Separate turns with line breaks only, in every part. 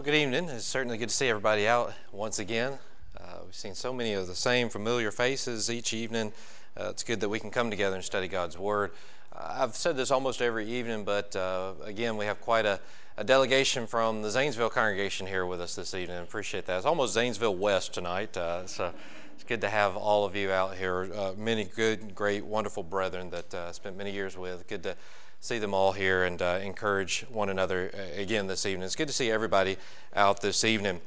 Good evening. It's certainly good to see everybody out once again. We've seen so many of the same familiar faces each evening. It's good that we can come together and study God's Word. I've said this almost every evening, but again, we have quite a delegation from the Zanesville congregation here with us this evening. I appreciate that. It's almost Zanesville West tonight, so it's good to have all of you out here. Many good, great, wonderful brethren that I spent many years with. Good to see them all here and encourage one another again this evening. It's good to see everybody out this evening.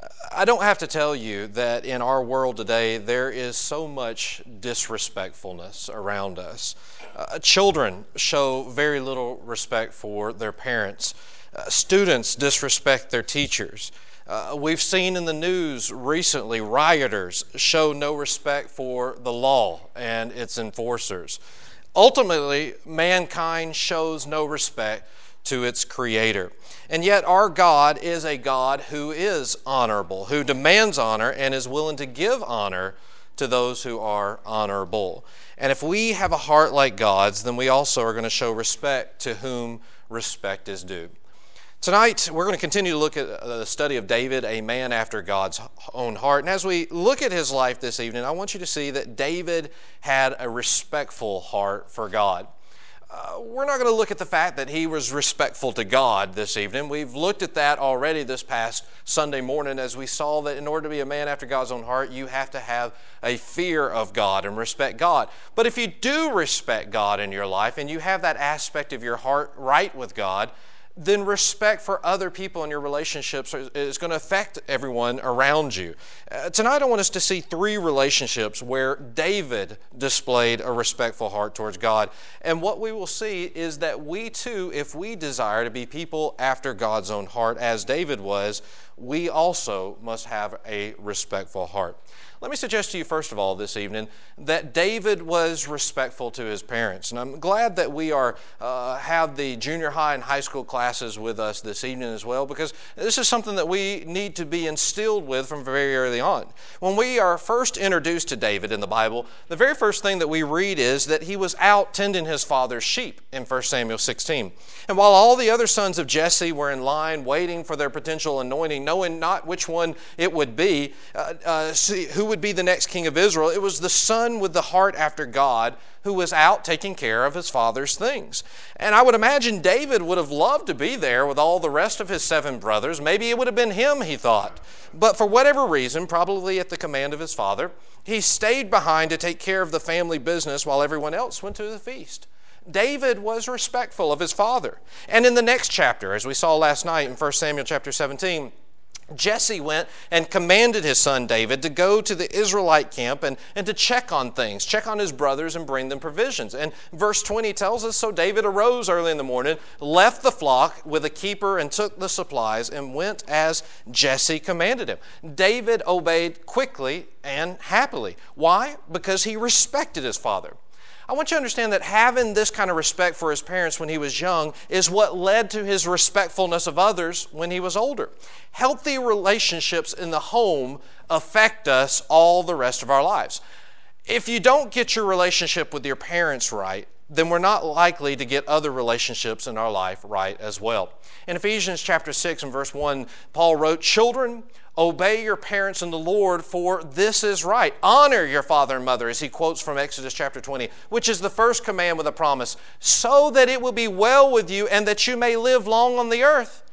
I don't have to tell you that in our world today there is so much disrespectfulness around us. Children show very little respect for their parents. Students disrespect their teachers. We've seen in the news recently rioters show no respect for the law and its enforcers. Ultimately, mankind shows no respect to its Creator. And yet our God is a God who is honorable, who demands honor and is willing to give honor to those who are honorable. And if we have a heart like God's, then we also are going to show respect to whom respect is due. Tonight, we're going to continue to look at the study of David, a man after God's own heart. And as we look at his life this evening, I want you to see that David had a respectful heart for God. We're not going to look at the fact that he was respectful to God this evening. We've looked at that already this past Sunday morning as we saw that in order to be a man after God's own heart, you have to have a fear of God and respect God. But if you do respect God in your life and you have that aspect of your heart right with God, then respect for other people in your relationships is going to affect everyone around you. Tonight I want us to see three relationships where David displayed a respectful heart towards God. And what we will see is that we too, if we desire to be people after God's own heart, as David was, we also must have a respectful heart. Let me suggest to you, first of all, this evening, that David was respectful to his parents. And I'm glad that we have the junior high and high school classes with us this evening as well, because this is something that we need to be instilled with from very early on. When we are first introduced to David in the Bible, the very first thing that we read is that he was out tending his father's sheep in 1 Samuel 16. And while all the other sons of Jesse were in line waiting for their potential anointing, knowing not which one it would be, who would be the next king of Israel, it was the son with the heart after God who was out taking care of his father's things. And I would imagine David would have loved to be there with all the rest of his 7 brothers. Maybe it would have been him, he thought. But for whatever reason, probably at the command of his father, he stayed behind to take care of the family business while everyone else went to the feast. David was respectful of his father. And in the next chapter, as we saw last night in 1 Samuel chapter 17, Jesse went and commanded his son David to go to the Israelite camp and to check on things, check on his brothers and bring them provisions. And verse 20 tells us, so David arose early in the morning, left the flock with a keeper and took the supplies and went as Jesse commanded him. David obeyed quickly and happily. Why? Because he respected his father. I want you to understand that having this kind of respect for his parents when he was young is what led to his respectfulness of others when he was older. Healthy relationships in the home affect us all the rest of our lives. If you don't get your relationship with your parents right, then we're not likely to get other relationships in our life right as well. In Ephesians chapter 6 and verse 1, Paul wrote, "Children, obey your parents in the Lord, for this is right. Honor your father and mother," as he quotes from Exodus chapter 20, which is the first command with a promise, "so that it will be well with you and that you may live long on the earth."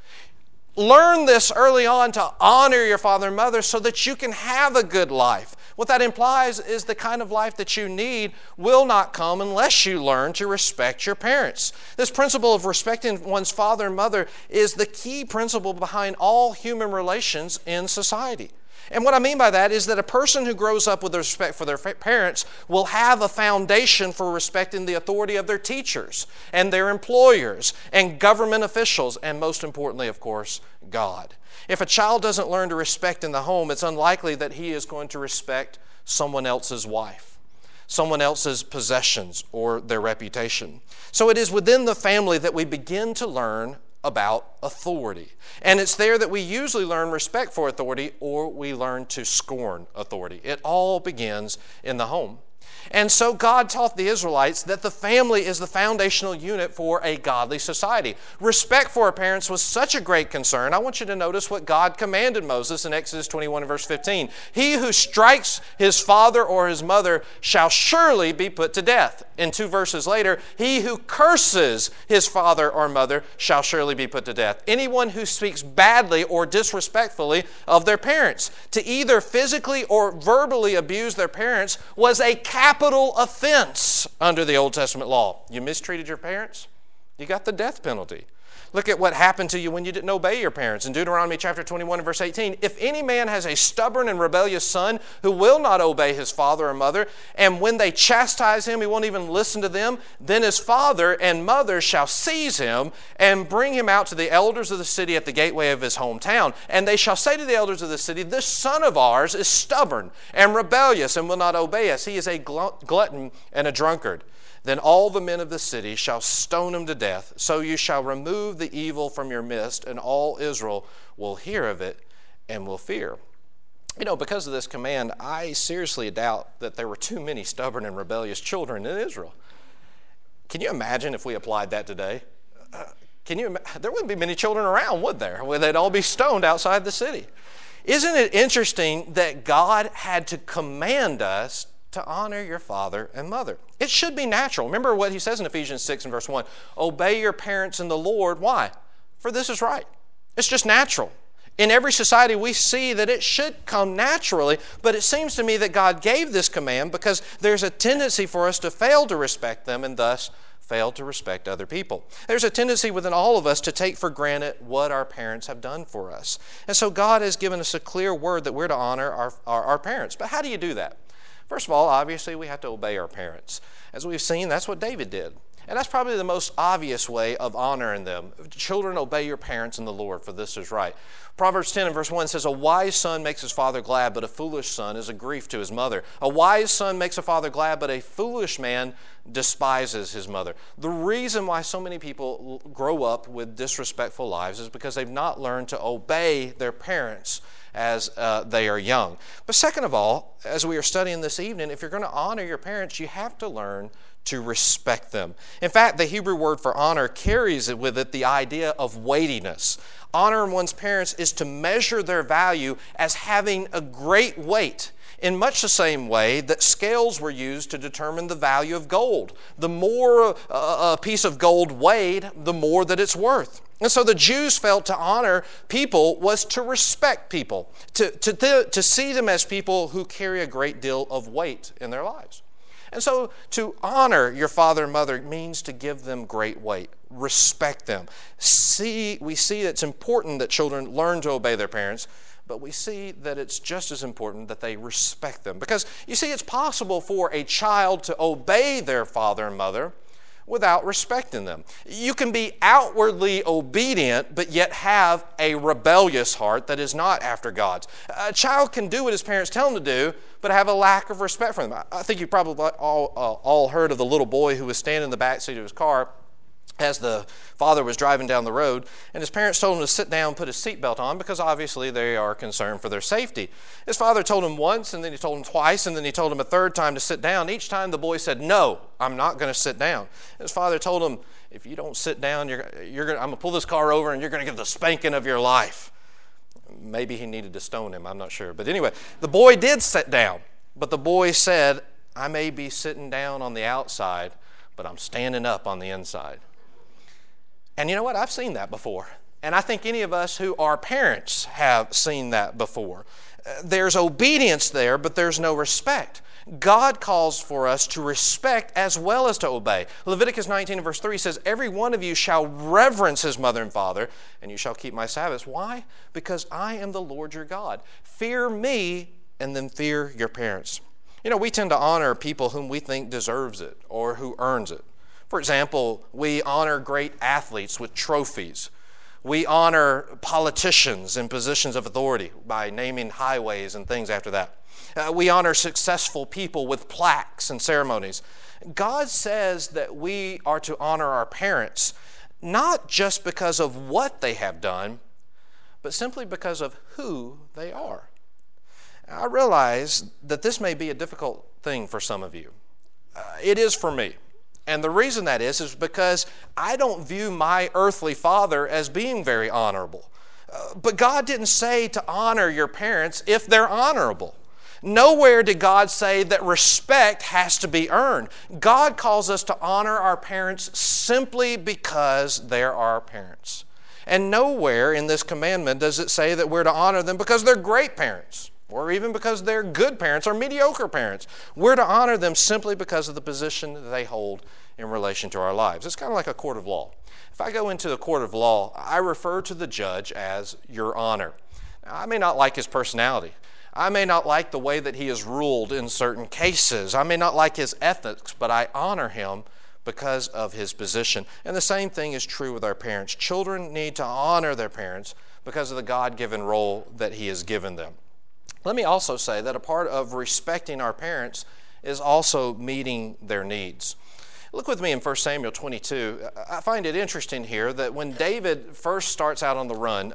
Learn this early on to honor your father and mother so that you can have a good life. What that implies is the kind of life that you need will not come unless you learn to respect your parents. This principle of respecting one's father and mother is the key principle behind all human relations in society. And what I mean by that is that a person who grows up with respect for their parents will have a foundation for respecting the authority of their teachers and their employers and government officials, and most importantly, of course, God. If a child doesn't learn to respect in the home, it's unlikely that he is going to respect someone else's wife, someone else's possessions, or their reputation. So it is within the family that we begin to learn about authority. And it's there that we usually learn respect for authority, or we learn to scorn authority. It all begins in the home. And so God taught the Israelites that the family is the foundational unit for a godly society. Respect for our parents was such a great concern. I want you to notice what God commanded Moses in Exodus 21 and verse 15. He who strikes his father or his mother shall surely be put to death. And 2 verses later, he who curses his father or mother shall surely be put to death. Anyone who speaks badly or disrespectfully of their parents, to either physically or verbally abuse their parents, was a capital offense under the Old Testament law. You mistreated your parents, you got the death penalty. Look at what happened to you when you didn't obey your parents. In Deuteronomy chapter 21 and verse 18, if any man has a stubborn and rebellious son who will not obey his father or mother, and when they chastise him, he won't even listen to them, then his father and mother shall seize him and bring him out to the elders of the city at the gateway of his hometown. And they shall say to the elders of the city, this son of ours is stubborn and rebellious and will not obey us. He is a glutton and a drunkard. Then all the men of the city shall stone him to death. So you shall remove the evil from your midst, and all Israel will hear of it and will fear. You know, because of this command, I seriously doubt that there were too many stubborn and rebellious children in Israel. Can you imagine if we applied that today? There wouldn't be many children around, would there? They'd all be stoned outside the city. Isn't it interesting that God had to command us to honor your father and mother? It should be natural. Remember what he says in Ephesians 6 and verse 1. Obey your parents in the Lord. Why? For this is right. It's just natural. In every society we see that it should come naturally, but it seems to me that God gave this command because there's a tendency for us to fail to respect them and thus fail to respect other people. There's a tendency within all of us to take for granted what our parents have done for us. And so God has given us a clear word that we're to honor our parents. But how do you do that? First of all, obviously, we have to obey our parents. As we've seen, that's what David did. And that's probably the most obvious way of honoring them. Children, obey your parents in the Lord, for this is right. Proverbs 10 and verse 1 says, a wise son makes his father glad, but a foolish son is a grief to his mother. A wise son makes a father glad, but a foolish man despises his mother. The reason why so many people grow up with disrespectful lives is because they've not learned to obey their parents as they are young. But second of all, as we are studying this evening, if you're going to honor your parents, you have to learn to respect them. In fact, the Hebrew word for honor carries with it the idea of weightiness. Honoring one's parents is to measure their value as having a great weight, in much the same way that scales were used to determine the value of gold. The more a piece of gold weighed, the more that it's worth. And so the Jews felt to honor people was to respect people, to see them as people who carry a great deal of weight in their lives. And so to honor your father and mother means to give them great weight, respect them. We see it's important that children learn to obey their parents, but we see that it's just as important that they respect them. Because, you see, it's possible for a child to obey their father and mother without respecting them. You can be outwardly obedient, but yet have a rebellious heart that is not after God's. A child can do what his parents tell him to do, but have a lack of respect for them. I think you probably all heard of the little boy who was standing in the back seat of his car as the father was driving down the road, and his parents told him to sit down and put his seatbelt on because obviously they are concerned for their safety. His father told him once, and then he told him twice, and then he told him a third time to sit down. Each time the boy said, no, I'm not going to sit down. His father told him, if you don't sit down, I'm going to pull this car over and you're going to get the spanking of your life. Maybe he needed to stone him, I'm not sure. But anyway, the boy did sit down, but the boy said, I may be sitting down on the outside, but I'm standing up on the inside. And you know what? I've seen that before. And I think any of us who are parents have seen that before. There's obedience there, but there's no respect. God calls for us to respect as well as to obey. Leviticus 19 verse 3 says, every one of you shall reverence his mother and father, and you shall keep my Sabbaths. Why? Because I am the Lord your God. Fear me, and then fear your parents. You know, we tend to honor people whom we think deserves it or who earns it. For example, we honor great athletes with trophies. We honor politicians in positions of authority by naming highways and things after that. We honor successful people with plaques and ceremonies. God says that we are to honor our parents, not just because of what they have done, but simply because of who they are. I realize that this may be a difficult thing for some of you. It is for me. And the reason that is because I don't view my earthly father as being very honorable. But God didn't say to honor your parents if they're honorable. Nowhere did God say that respect has to be earned. God calls us to honor our parents simply because they're our parents. And nowhere in this commandment does it say that we're to honor them because they're great parents, or even because they're good parents or mediocre parents. We're to honor them simply because of the position that they hold in relation to our lives. It's kind of like a court of law. If I go into the court of law, I refer to the judge as Your Honor. Now, I may not like his personality. I may not like the way that he has ruled in certain cases. I may not like his ethics, but I honor him because of his position. And the same thing is true with our parents. Children need to honor their parents because of the God-given role that he has given them. Let me also say that a part of respecting our parents is also meeting their needs. Look with me in 1 Samuel 22. I find it interesting here that when David first starts out on the run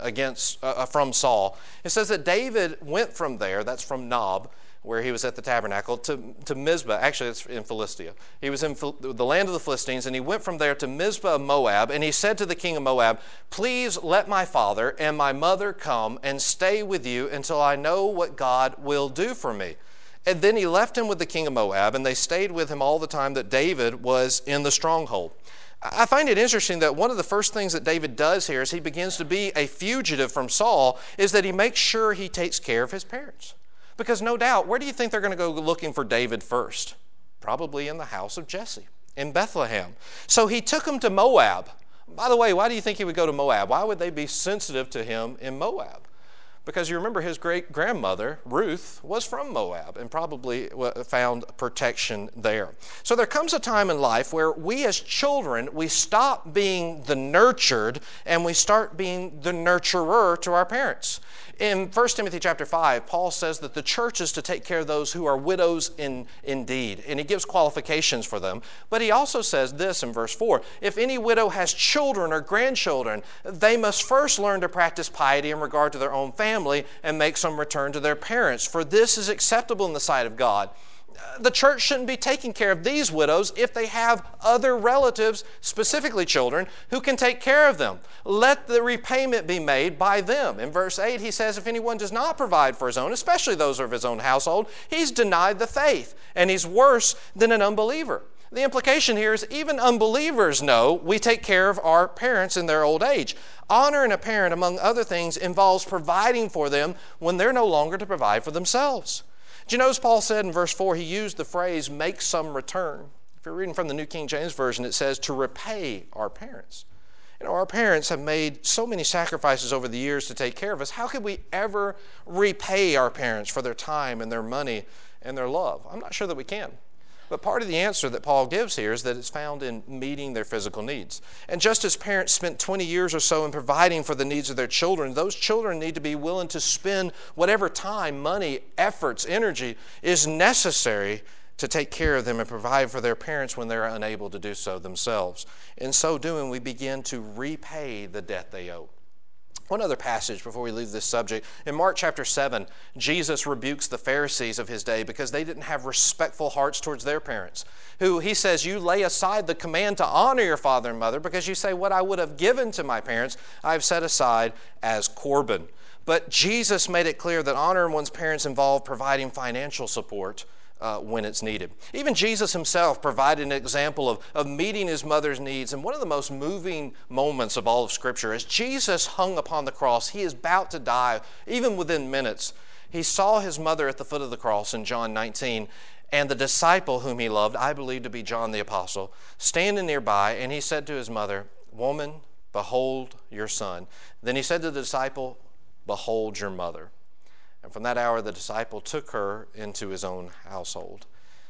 from Saul, it says that David went from there, that's from Nob, where he was at the tabernacle, to Mizpah. Actually, it's in Philistia. He was in the land of the Philistines, and he went from there to Mizpah of Moab, and he said to the king of Moab, "Please let my father and my mother come and stay with you until I know what God will do for me." And then he left him with the king of Moab, and they stayed with him all the time that David was in the stronghold. I find it interesting that one of the first things that David does here as he begins to be a fugitive from Saul is that he makes sure he takes care of his parents. Because no doubt, where do you think they're going to go looking for David first? Probably in the house of Jesse, in Bethlehem. So he took him to Moab. By the way, why do you think he would go to Moab? Why would they be sensitive to him in Moab? Because you remember his great-grandmother, Ruth, was from Moab and probably found protection there. So there comes a time in life where we as children, we stop being the nurtured and we start being the nurturer to our parents. In 1 Timothy chapter 5, Paul says that the church is to take care of those who are widows indeed, and he gives qualifications for them. But he also says this in verse 4, if any widow has children or grandchildren, they must first learn to practice piety in regard to their own family and make some return to their parents, for this is acceptable in the sight of God. The church shouldn't be taking care of these widows if they have other relatives, specifically children, who can take care of them. Let the repayment be made by them. In verse 8, he says, if anyone does not provide for his own, especially those of his own household, he's denied the faith, and he's worse than an unbeliever. The implication here is even unbelievers know we take care of our parents in their old age. Honoring a parent, among other things, involves providing for them when they're no longer to provide for themselves. Do you notice Paul said in verse 4, he used the phrase, make some return. If you're reading from the New King James Version, it says to repay our parents. You know, our parents have made so many sacrifices over the years to take care of us. How could we ever repay our parents for their time and their money and their love? I'm not sure that we can. But part of the answer that Paul gives here is that it's found in meeting their physical needs. And just as parents spent 20 years or so in providing for the needs of their children, those children need to be willing to spend whatever time, money, efforts, energy is necessary to take care of them and provide for their parents when they're unable to do so themselves. In so doing, we begin to repay the debt they owe. One other passage before we leave this subject. In Mark chapter 7, Jesus rebukes the Pharisees of his day because they didn't have respectful hearts towards their parents. Who he says, you lay aside the command to honor your father and mother because you say, what I would have given to my parents, I've set aside as Corban. But Jesus made it clear that honoring one's parents involved providing financial support when it's needed. Even Jesus himself provided an example of meeting his mother's needs. And one of the most moving moments of all of Scripture, as Jesus hung upon the cross, he is about to die, even within minutes. He saw his mother at the foot of the cross in John 19, and the disciple whom he loved, I believe to be John the Apostle, standing nearby, and he said to his mother, woman, behold your son. Then he said to the disciple, behold your mother. And from that hour, the disciple took her into his own household.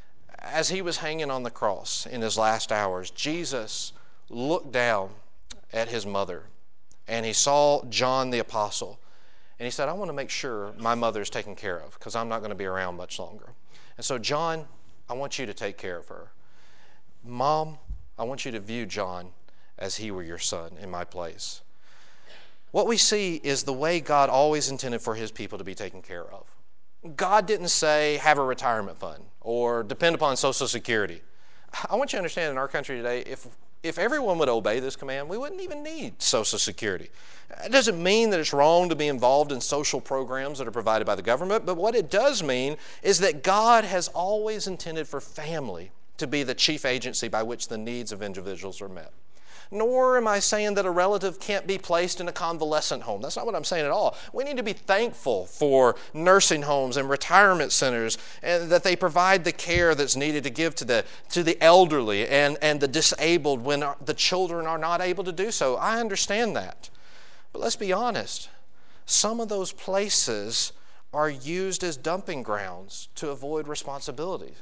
As he was hanging on the cross in his last hours, Jesus looked down at his mother, and he saw John the Apostle. And he said, I want to make sure my mother is taken care of because I'm not going to be around much longer. And so, John, I want you to take care of her. Mom, I want you to view John as he were your son in my place. What we see is the way God always intended for his people to be taken care of. God didn't say, have a retirement fund or depend upon Social Security. I want you to understand in our country today, if everyone would obey this command, we wouldn't even need Social Security. It doesn't mean that it's wrong to be involved in social programs that are provided by the government, but what it does mean is that God has always intended for family to be the chief agency by which the needs of individuals are met. Nor am I saying that a relative can't be placed in a convalescent home. That's not what I'm saying at all. We need to be thankful for nursing homes and retirement centers, and that they provide the care that's needed to give to the elderly and the disabled when the children are not able to do so. I understand that. But let's be honest. Some of those places are used as dumping grounds to avoid responsibility.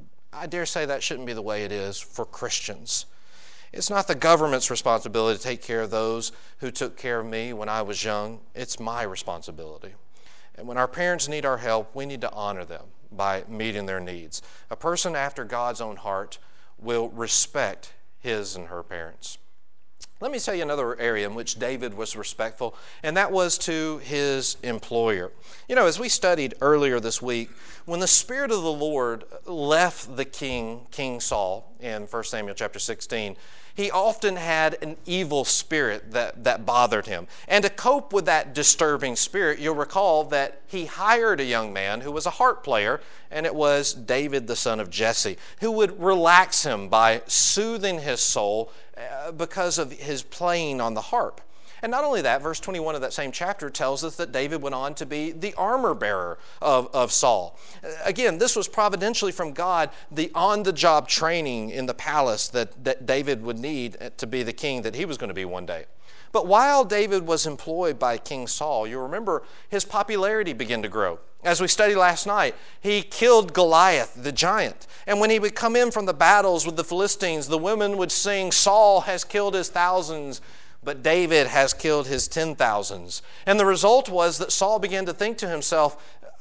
I dare say that shouldn't be the way it is for Christians. It's not the government's responsibility to take care of those who took care of me when I was young. It's my responsibility. And when our parents need our help, we need to honor them by meeting their needs. A person after God's own heart will respect his and her parents. Let me tell you another area in which David was respectful, and that was to his employer. You know, as we studied earlier this week, when the Spirit of the Lord left the King Saul in 1 Samuel chapter 16, he often had an evil spirit that bothered him. And to cope with that disturbing spirit, you'll recall that he hired a young man who was a harp player, and it was David, the son of Jesse, who would relax him by soothing his soul because of his playing on the harp. And not only that, verse 21 of that same chapter tells us that David went on to be the armor bearer of Saul. Again, this was providentially from God, the on-the-job training in the palace that David would need to be the king that he was going to be one day. But while David was employed by King Saul, you remember his popularity began to grow. As we studied last night, he killed Goliath, the giant. And when he would come in from the battles with the Philistines, the women would sing, "Saul has killed his thousands, but David has killed his 10,000s." And the result was that Saul began to think to himself,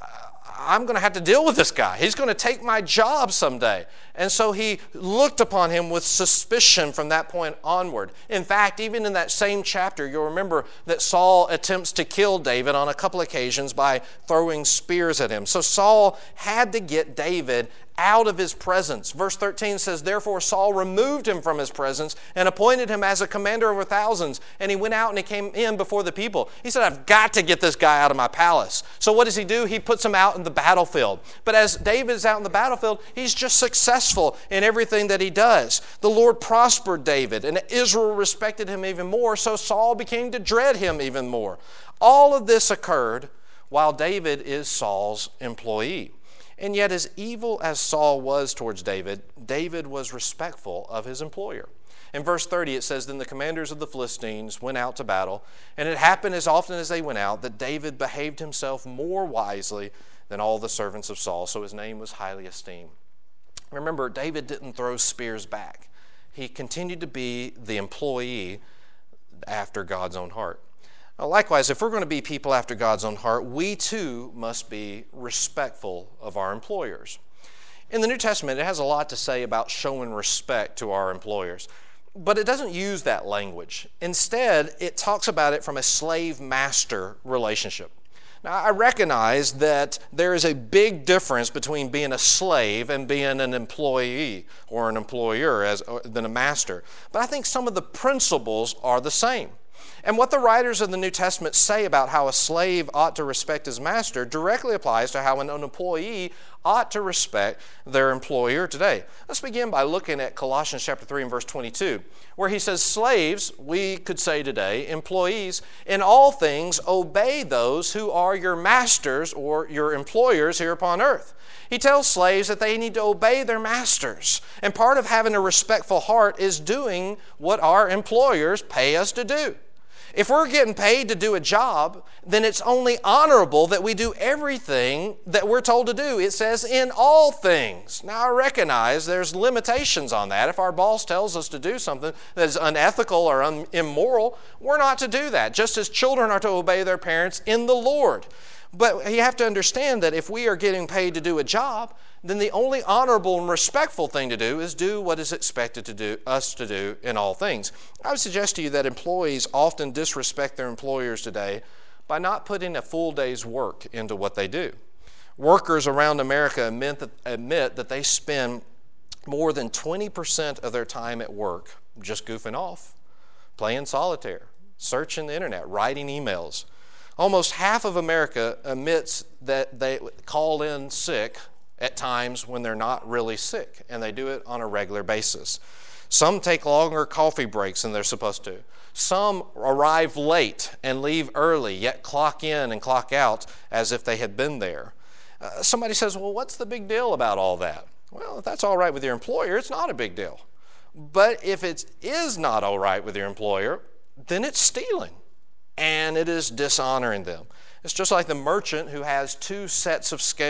I'm going to have to deal with this guy. He's going to take my job someday. And so he looked upon him with suspicion from that point onward. In fact, even in that same chapter, you'll remember that Saul attempts to kill David on a couple occasions by throwing spears at him. So Saul had to get David out of his presence. Verse 13 says, "Therefore Saul removed him from his presence and appointed him as a commander over thousands. And he went out and he came in before the people." He said, "I've got to get this guy out of my palace." So what does he do? He puts him out in the battlefield. But as David is out in the battlefield, he's just successful in everything that he does. The Lord prospered David, and Israel respected him even more, so Saul began to dread him even more. All of this occurred while David is Saul's employee. And yet, as evil as Saul was towards David, David was respectful of his employer. In verse 30, it says, "Then the commanders of the Philistines went out to battle, and it happened as often as they went out that David behaved himself more wisely than all the servants of Saul, so his name was highly esteemed." Remember, David didn't throw spears back. He continued to be the employee after God's own heart. Now, likewise, if we're going to be people after God's own heart, we too must be respectful of our employers. In the New Testament, it has a lot to say about showing respect to our employers, but it doesn't use that language. Instead, it talks about it from a slave-master relationship. Now, I recognize that there is a big difference between being a slave and being an employee or an employer than a master, but I think some of the principles are the same. And what the writers of the New Testament say about how a slave ought to respect his master directly applies to how an employee ought to respect their employer today. Let's begin by looking at Colossians chapter 3 and verse 22, where he says, "Slaves," we could say today, employees, "in all things obey those who are your masters," or your employers here upon earth. He tells slaves that they need to obey their masters. And part of having a respectful heart is doing what our employers pay us to do. If we're getting paid to do a job, then it's only honorable that we do everything that we're told to do. It says in all things. Now, I recognize there's limitations on that. If our boss tells us to do something that is unethical or immoral, we're not to do that, just as children are to obey their parents in the Lord. But you have to understand that if we are getting paid to do a job, then the only honorable and respectful thing to do is do what is expected us to do in all things. I would suggest to you that employees often disrespect their employers today by not putting a full day's work into what they do. Workers around America admit that they spend more than 20% of their time at work just goofing off, playing solitaire, searching the internet, writing emails. Almost half of America admits that they call in sick at times when they're not really sick, and they do it on a regular basis. Some take longer coffee breaks than they're supposed to. Some arrive late and leave early, yet clock in and clock out as if they had been there. Somebody says, well, what's the big deal about all that? Well, if that's all right with your employer, it's not a big deal. But if it is not all right with your employer, then it's stealing, and it is dishonoring them. It's just like the merchant who has two different sets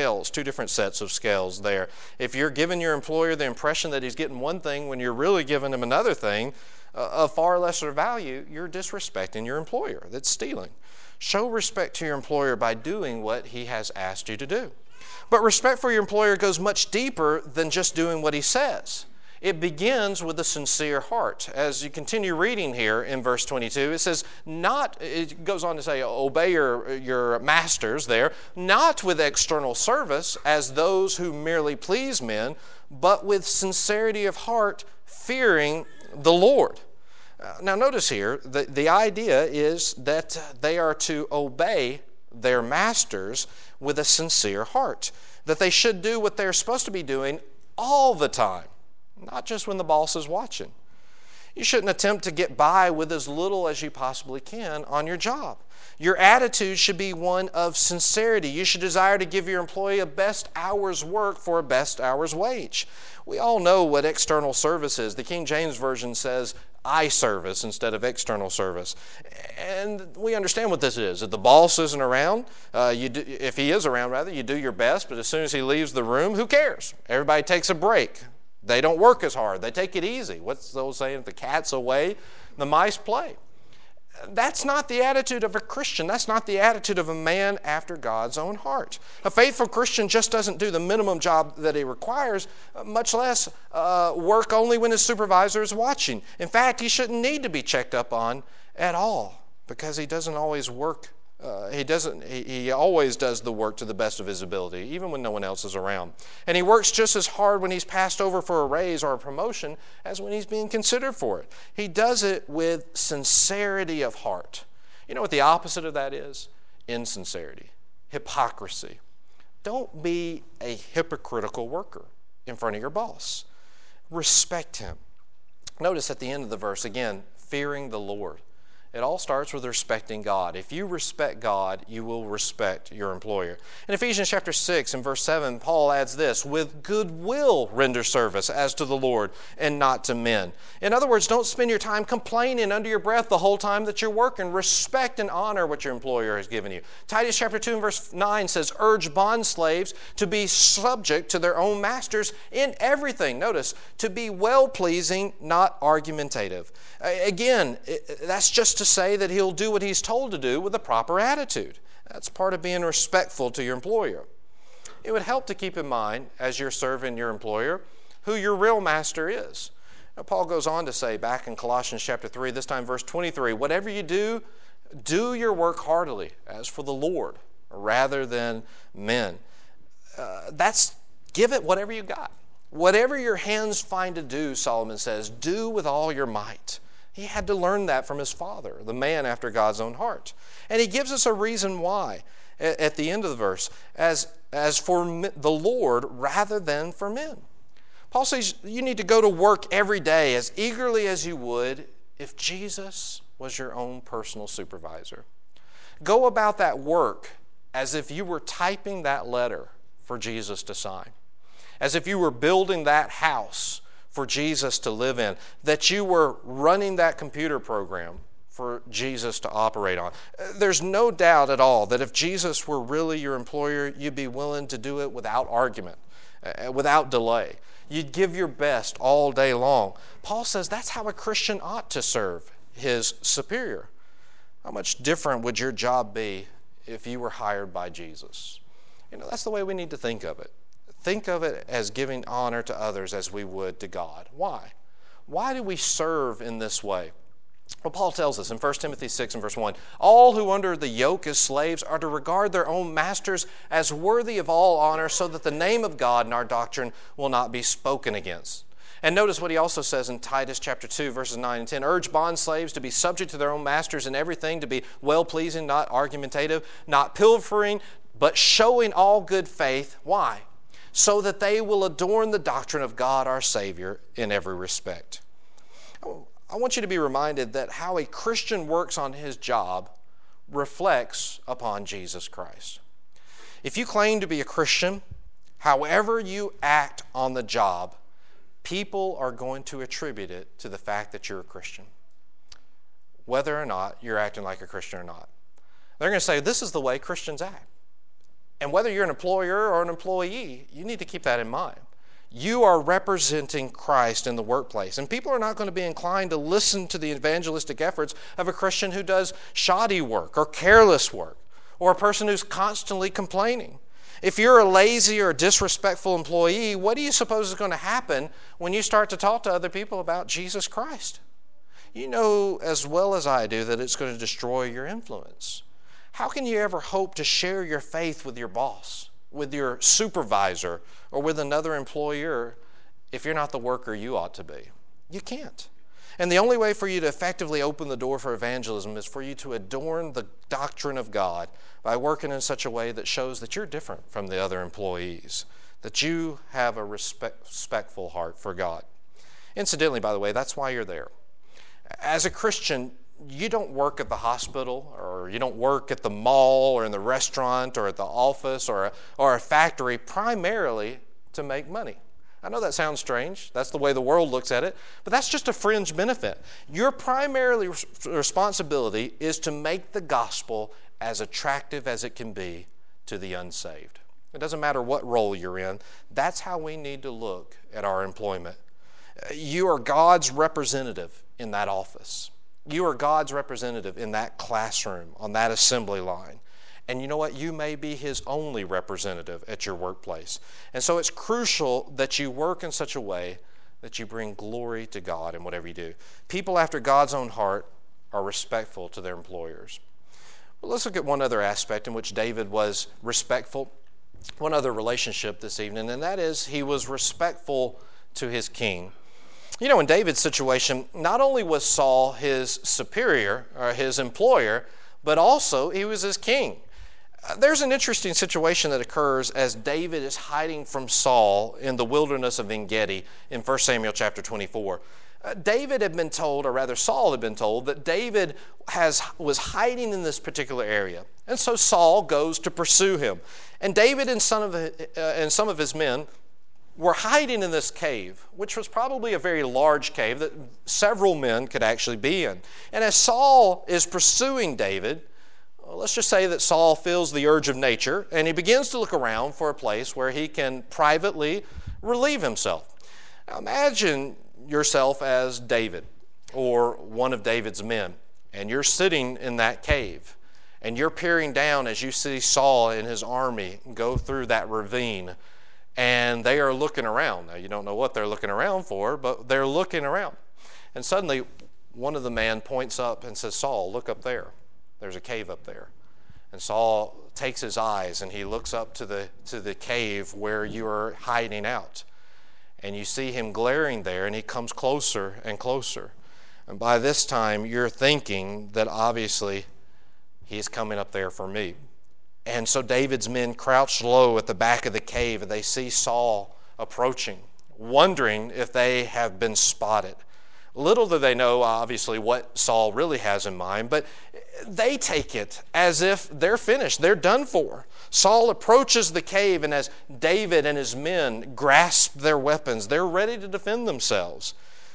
of scales there. If you're giving your employer the impression that he's getting one thing when you're really giving him another thing of far lesser value, you're disrespecting your employer. That's stealing. Show respect to your employer by doing what he has asked you to do. But respect for your employer goes much deeper than just doing what he says. It begins with a sincere heart. As you continue reading here in verse 22, it says, it goes on to say, obey your masters there, not with external service as those who merely please men, but with sincerity of heart, fearing the Lord. Now notice here, the idea is that they are to obey their masters with a sincere heart, that they should do what they're supposed to be doing all the time, not just when the boss is watching. You shouldn't attempt to get by with as little as you possibly can on your job. Your attitude should be one of sincerity. You should desire to give your employee a best hour's work for a best hour's wage. We all know what external service is. The King James Version says eye service instead of external service. And we understand what this is. If the boss isn't around, if he is around, you do your best, but as soon as he leaves the room, who cares? Everybody takes a break. They don't work as hard. They take it easy. What's the old saying? If the cat's away, the mice play. That's not the attitude of a Christian. That's not the attitude of a man after God's own heart. A faithful Christian just doesn't do the minimum job that he requires, much less work only when his supervisor is watching. In fact, he shouldn't need to be checked up on at all because he doesn't always work. He always does the work to the best of his ability, even when no one else is around. And he works just as hard when he's passed over for a raise or a promotion as when he's being considered for it. He does it with sincerity of heart. You know what the opposite of that is? Insincerity, hypocrisy. Don't be a hypocritical worker in front of your boss. Respect him. Notice at the end of the verse, again, fearing the Lord. It all starts with respecting God. If you respect God, you will respect your employer. In Ephesians chapter 6 and verse 7, Paul adds this, with goodwill render service as to the Lord and not to men. In other words, don't spend your time complaining under your breath the whole time that you're working. Respect and honor what your employer has given you. Titus chapter 2 and verse 9 says, urge bondslaves to be subject to their own masters in everything. Notice, to be well-pleasing, not argumentative. Again, that's just to say that he'll do what he's told to do with a proper attitude. That's part of being respectful to your employer. It would help to keep in mind, as you're serving your employer, who your real master is. Now, Paul goes on to say back in Colossians chapter 3, this time verse 23, whatever you do, do your work heartily, as for the Lord, rather than men. Give it whatever you got. Whatever your hands find to do, Solomon says, do with all your might. He had to learn that from his father, the man after God's own heart. And he gives us a reason why at the end of the verse, as for the Lord rather than for men. Paul says you need to go to work every day as eagerly as you would if Jesus was your own personal supervisor. Go about that work as if you were typing that letter for Jesus to sign, as if you were building that house for Jesus to live in, that you were running that computer program for Jesus to operate on. There's no doubt at all that if Jesus were really your employer, you'd be willing to do it without argument, without delay. You'd give your best all day long. Paul says that's how a Christian ought to serve his superior. How much different would your job be if you were hired by Jesus? That's the way we need to think of it. Think of it as giving honor to others as we would to God. Why? Why do we serve in this way? Well, Paul tells us in 1 Timothy 6 and verse 1, all who under the yoke as slaves are to regard their own masters as worthy of all honor, so that the name of God and our doctrine will not be spoken against. And notice what he also says in Titus chapter 2, verses 9 and 10. Urge bondslaves to be subject to their own masters in everything, to be well-pleasing, not argumentative, not pilfering, but showing all good faith. Why? So that they will adorn the doctrine of God our Savior in every respect. I want you to be reminded that how a Christian works on his job reflects upon Jesus Christ. If you claim to be a Christian, however you act on the job, people are going to attribute it to the fact that you're a Christian, whether or not you're acting like a Christian or not. They're going to say, this is the way Christians act. And whether you're an employer or an employee, you need to keep that in mind. You are representing Christ in the workplace. And people are not going to be inclined to listen to the evangelistic efforts of a Christian who does shoddy work or careless work, or a person who's constantly complaining. If you're a lazy or disrespectful employee, what do you suppose is going to happen when you start to talk to other people about Jesus Christ? You know as well as I do that it's going to destroy your influence. How can you ever hope to share your faith with your boss, with your supervisor, or with another employer if you're not the worker you ought to be? You can't. And the only way for you to effectively open the door for evangelism is for you to adorn the doctrine of God by working in such a way that shows that you're different from the other employees, that you have a respectful heart for God. Incidentally, by the way, that's why you're there. As a Christian, you don't work at the hospital, or you don't work at the mall or in the restaurant or at the office or a factory primarily to make money. I know that sounds strange. That's the way the world looks at it, but that's just a fringe benefit. Your primary responsibility is to make the gospel as attractive as it can be to the unsaved. It doesn't matter what role you're in. That's how we need to look at our employment. You are God's representative in that office. You are God's representative in that classroom, on that assembly line. And you know what? You may be His only representative at your workplace. And so it's crucial that you work in such a way that you bring glory to God in whatever you do. People after God's own heart are respectful to their employers. Well, let's look at one other aspect in which David was respectful, one other relationship this evening, and that is he was respectful to his king. You know, in David's situation, not only was Saul his superior, or his employer, but also he was his king. There's an interesting situation that occurs as David is hiding from Saul in the wilderness of En-Gedi in 1 Samuel chapter 24. David had been told, or rather Saul had been told, that David was hiding in this particular area. And so Saul goes to pursue him. And David and some of his men were hiding in this cave, which was probably a very large cave that several men could actually be in. And as Saul is pursuing David, let's just say that Saul feels the urge of nature, and he begins to look around for a place where he can privately relieve himself. Now imagine yourself as David, or one of David's men, and you're sitting in that cave, and you're peering down as you see Saul and his army go through that ravine, and they are looking around. Now, you don't know what they're looking around for, but they're looking around. And suddenly, one of the men points up and says, Saul, look up there. There's a cave up there. And Saul takes his eyes and he looks up to the cave where you are hiding out. And you see him glaring there, and he comes closer and closer. And by this time, you're thinking that obviously he's coming up there for me. And so David's men crouch low at the back of the cave, and they see Saul approaching, wondering if they have been spotted. Little do they know, obviously, what Saul really has in mind, but they take it as if they're finished, they're done for. Saul approaches the cave, and as David and his men grasp their weapons, they're ready to defend themselves.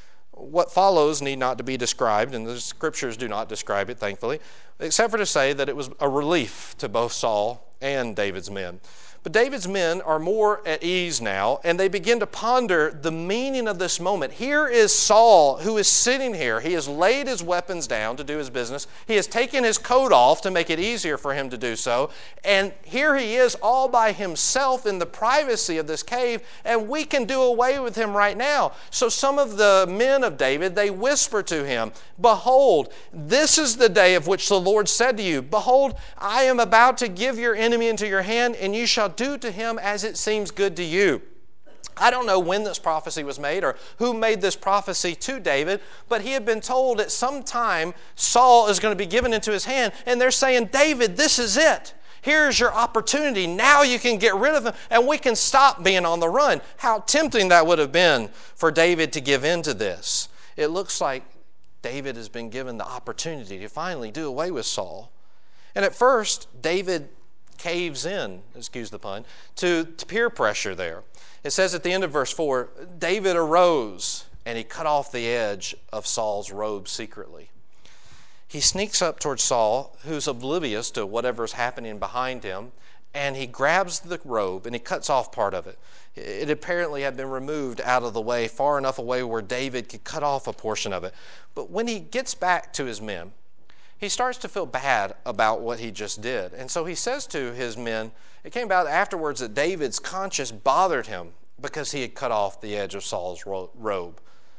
What follows need not to be described, and the scriptures do not describe it, thankfully, except for to say that it was a relief to both Saul and David's men. But David's men are more at ease now, and they begin to ponder the meaning of this moment. Here is Saul, who is sitting here. He has laid his weapons down to do his business. He has taken his coat off to make it easier for him to do so. And here he is all by himself in the privacy of this cave, and we can do away with him right now. So some of the men of David, they whisper to him, "Behold, this is the day of which the Lord said to you, Behold, I am about to give your enemy into your hand, and you shall do to him as it seems good to you." I don't know when this prophecy was made or who made this prophecy to David, but he had been told at some time Saul is going to be given into his hand, and they're saying, "David, this is it. Here's your opportunity. Now you can get rid of him, and we can stop being on the run." How tempting that would have been for David to give in to this. It looks like David has been given the opportunity to finally do away with Saul. And at first, David caves in, excuse the pun, to peer pressure there. It says at the end of verse 4, David arose and he cut off the edge of Saul's robe secretly. He sneaks up towards Saul, who's oblivious to whatever's happening behind him, and he grabs the robe and he cuts off part of it. It apparently had been removed out of the way, far enough away where David could cut off a portion of it. But when he gets back to his men, he starts to feel bad about what he just did. And so he says to his men, it came about afterwards that David's conscience bothered him because he had cut off the edge of Saul's robe.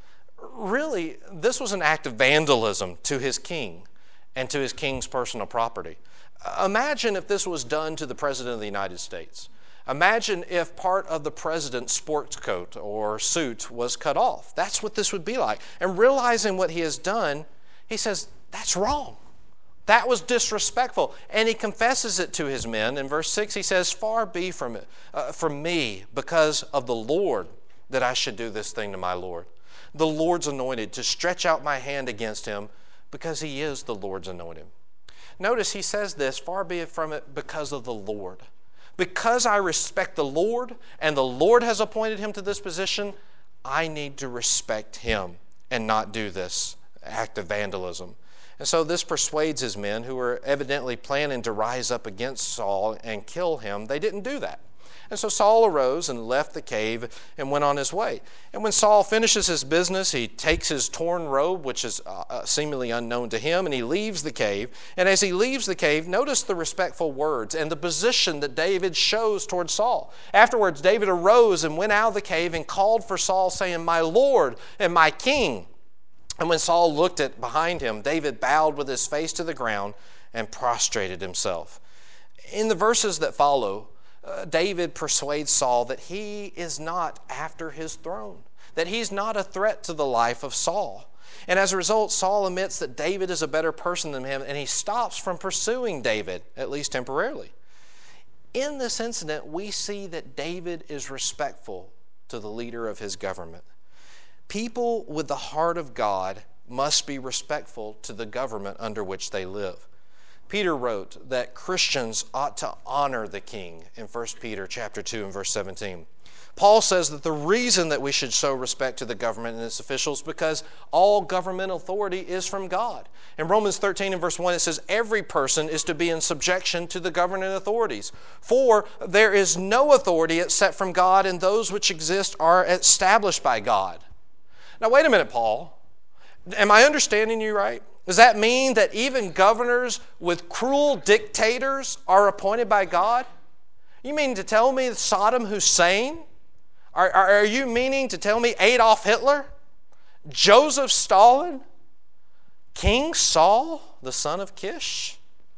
Really, this was an act of vandalism to his king and to his king's personal property. Imagine if this was done to the President of the United States. Imagine if part of the president's sports coat or suit was cut off. That's what this would be like. And realizing what he has done, he says, that's wrong. That was disrespectful. And he confesses it to his men. In verse 6, he says, "Far be from me, because of the Lord, that I should do this thing to my Lord. The Lord's anointed, to stretch out my hand against him, because he is the Lord's anointed." Notice he says this, "Far be it from it, because of the Lord." Because I respect the Lord, and the Lord has appointed him to this position, I need to respect him and not do this act of vandalism. And so this persuades his men, who were evidently planning to rise up against Saul and kill him. They didn't do that. And so Saul arose and left the cave and went on his way. And when Saul finishes his business, he takes his torn robe, which is seemingly unknown to him, and he leaves the cave. And as he leaves the cave, notice the respectful words and the position that David shows toward Saul. Afterwards, David arose and went out of the cave and called for Saul, saying, "My Lord and my King." And when Saul looked behind him, David bowed with his face to the ground and prostrated himself. In the verses that follow, David persuades Saul that he is not after his throne, that he's not a threat to the life of Saul. And as a result, Saul admits that David is a better person than him, and he stops from pursuing David, at least temporarily. In this incident, we see that David is respectful to the leader of his government. People with the heart of God must be respectful to the government under which they live. Peter wrote that Christians ought to honor the king in 1 Peter chapter 2 and verse 17. Paul says that the reason that we should show respect to the government and its officials is because all governmental authority is from God. In Romans 13 and verse 1, it says, "Every person is to be in subjection to the governing authorities. For there is no authority except from God, and those which exist are established by God." Now, wait a minute, Paul. Am I understanding you right? Does that mean that even governors with cruel dictators are appointed by God? You mean to tell me Saddam Hussein? Are you meaning to tell me Adolf Hitler? Joseph Stalin? King Saul, the son of Kish?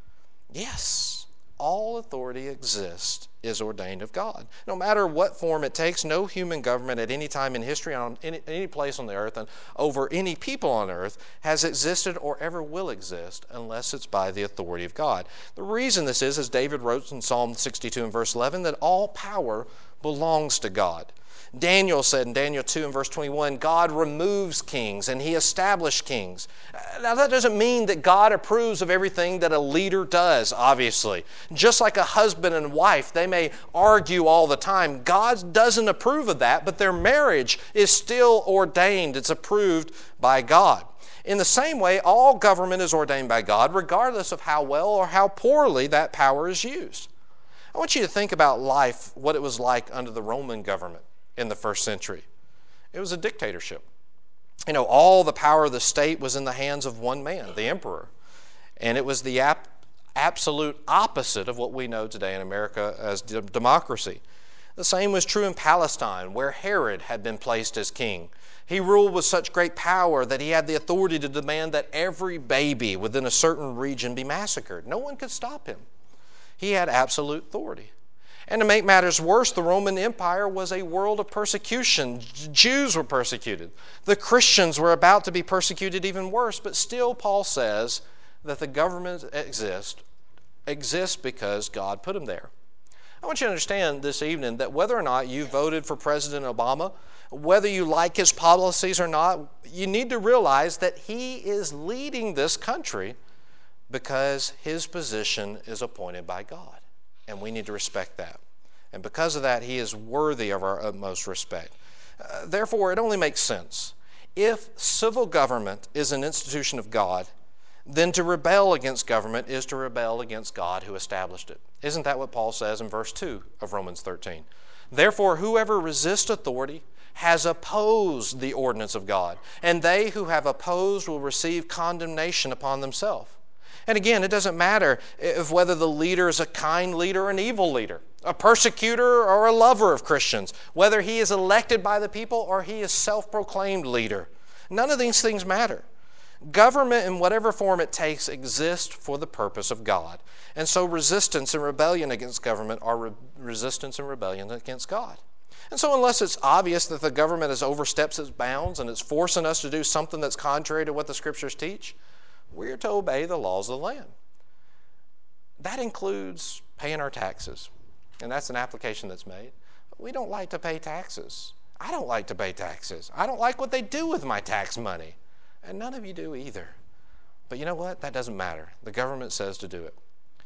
Yes, all authority exists, is ordained of God. No matter what form it takes, no human government at any time in history, on any place on the earth, and over any people on earth, has existed or ever will exist unless it's by the authority of God. The reason this is, as David wrote in Psalm 62 and verse 11, that all power belongs to God. Daniel said in Daniel 2 and verse 21, God removes kings and he established kings. Now that doesn't mean that God approves of everything that a leader does, obviously. Just like a husband and wife, they may argue all the time. God doesn't approve of that, but their marriage is still ordained. It's approved by God. In the same way, all government is ordained by God, regardless of how well or how poorly that power is used. I want you to think about life, what it was like under the Roman government in the first century. It was a dictatorship. All the power of the state was in the hands of one man, the emperor. And it was the absolute opposite of what we know today in America as democracy. The same was true in Palestine, where Herod had been placed as king. He ruled with such great power that he had the authority to demand that every baby within a certain region be massacred. No one could stop him. He had absolute authority. And to make matters worse, the Roman Empire was a world of persecution. Jews were persecuted. The Christians were about to be persecuted even worse, but still Paul says that the government exists because God put them there. I want you to understand this evening that whether or not you voted for President Obama, whether you like his policies or not, you need to realize that he is leading this country because his position is appointed by God. And we need to respect that. And because of that, he is worthy of our utmost respect. Therefore, it only makes sense. If civil government is an institution of God, then to rebel against government is to rebel against God who established it. Isn't that what Paul says in verse 2 of Romans 13? Therefore, whoever resists authority has opposed the ordinance of God, and they who have opposed will receive condemnation upon themselves. And again, it doesn't matter if whether the leader is a kind leader or an evil leader, a persecutor or a lover of Christians, whether he is elected by the people or he is self-proclaimed leader. None of these things matter. Government, in whatever form it takes, exists for the purpose of God. And so resistance and rebellion against government are resistance and rebellion against God. And so unless it's obvious that the government has overstepped its bounds and it's forcing us to do something that's contrary to what the Scriptures teach, we're to obey the laws of the land. That includes paying our taxes. And that's an application that's made. We don't like to pay taxes. I don't like to pay taxes. I don't like what they do with my tax money. And none of you do either. But you know what? That doesn't matter. The government says to do it.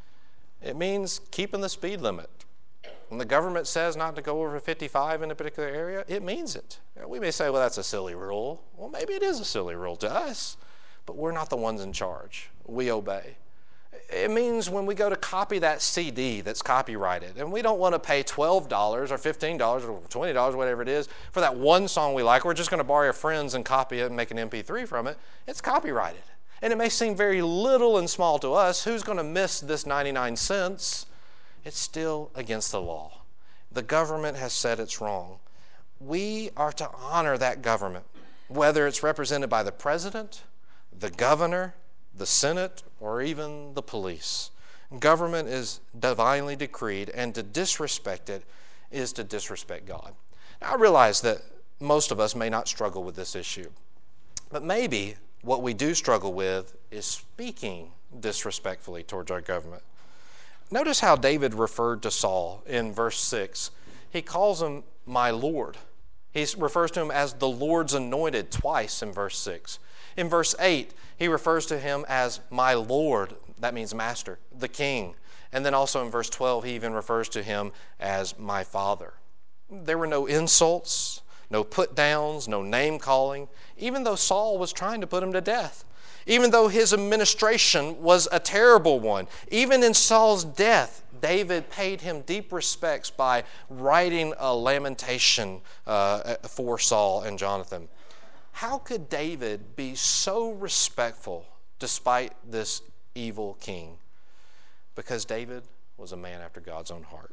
It means keeping the speed limit. When the government says not to go over 55 in a particular area, it means it. We may say, well, that's a silly rule. Well, maybe it is a silly rule to us. But we're not the ones in charge. We obey. It means when we go to copy that CD that's copyrighted, and we don't want to pay $12 or $15 or $20, whatever it is, for that one song we like, we're just going to borrow your friends and copy it and make an MP3 from it. It's copyrighted. And it may seem very little and small to us. Who's going to miss this 99 cents? It's still against the law. The government has said it's wrong. We are to honor that government, whether it's represented by the president, the governor, the Senate, or even the police. Government is divinely decreed, and to disrespect it is to disrespect God. Now, I realize that most of us may not struggle with this issue, but maybe what we do struggle with is speaking disrespectfully towards our government. Notice how David referred to Saul in verse 6. He calls him my Lord. He refers to him as the Lord's anointed twice in verse 6. In verse 8, he refers to him as my Lord, that means master, the king. And then also in verse 12, he even refers to him as my father. There were no insults, no put-downs, no name-calling, even though Saul was trying to put him to death. Even though his administration was a terrible one. Even in Saul's death, David paid him deep respects by writing a lamentation for Saul and Jonathan. How could David be so respectful despite this evil king? Because David was a man after God's own heart.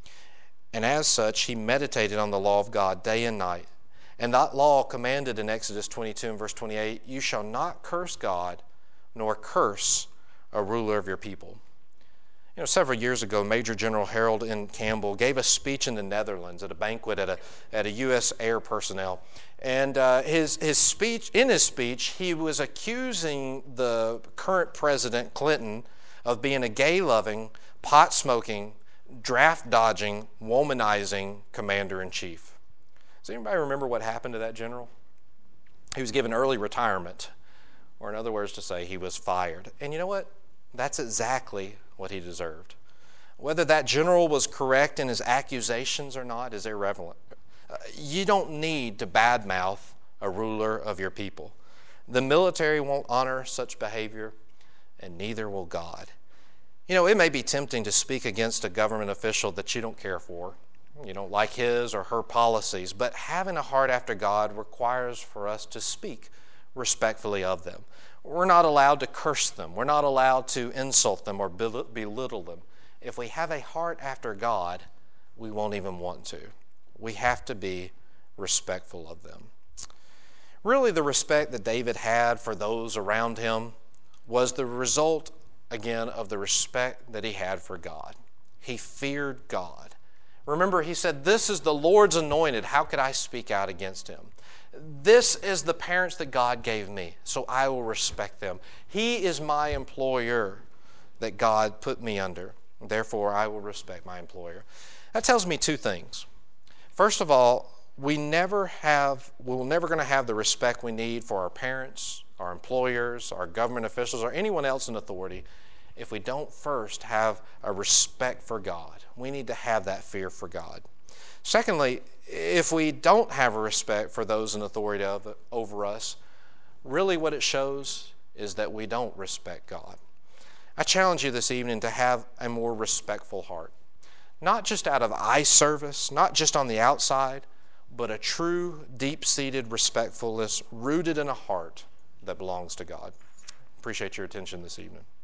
And as such, he meditated on the law of God day and night. And that law commanded in Exodus 22 and verse 28, you shall not curse God nor curse a ruler of your people. You know, several years ago, Major General Harold N. Campbell gave a speech in the Netherlands at a banquet at a U.S. air personnel. And in his speech, he was accusing the current President Clinton of being a gay-loving, pot-smoking, draft-dodging, womanizing commander-in-chief. Does anybody remember what happened to that general? He was given early retirement, or in other words to say, he was fired. And you know what? That's exactly what he deserved. Whether that general was correct in his accusations or not is irrelevant. You don't need to badmouth a ruler of your people. The military won't honor such behavior, and neither will God. You know, it may be tempting to speak against a government official that you don't care for. You don't like his or her policies, but having a heart after God requires for us to speak respectfully of them. We're not allowed to curse them. We're not allowed to insult them or belittle them. If we have a heart after God, we won't even want to. We have to be respectful of them. Really, the respect that David had for those around him was the result, again, of the respect that he had for God. He feared God. Remember, he said, "This is the Lord's anointed. How could I speak out against him? This is the parents that God gave me, so I will respect them. He is my employer that God put me under. Therefore, I will respect my employer." That tells me two things. First of all, we're never going to have the respect we need for our parents, our employers, our government officials, or anyone else in authority if we don't first have a respect for God. We need to have that fear for God. Secondly, if we don't have a respect for those in authority over us, really what it shows is that we don't respect God. I challenge you this evening to have a more respectful heart. Not just out of eye service, not just on the outside, but a true, deep-seated respectfulness rooted in a heart that belongs to God. Appreciate your attention this evening.